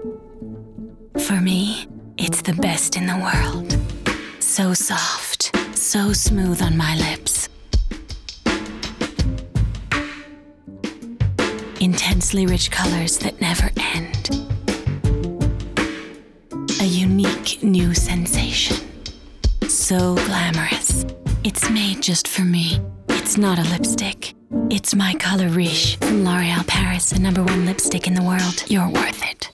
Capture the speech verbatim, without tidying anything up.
For me, it's the best in the world. So soft, so smooth on my lips. Intensely rich colors that never end. A unique new sensation. So glamorous. It's made just for me. It's not a lipstick. It's my color Riche from L'Oréal Paris, the number one lipstick in the world. You're worth it.